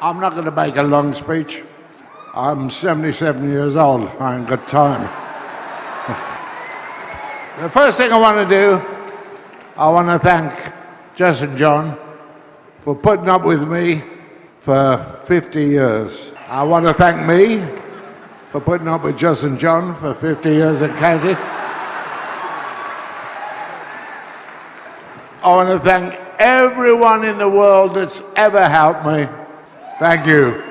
I'm not going to make a long speech. I'm 77 years old. I ain't got time. The first thing I want to do, I want to thank Jess and John for putting up with me for 50 years. I want to thank me for putting up with Jess and John for 50 years and counting. I want to thank everyone in the world that's ever helped me. Thank you.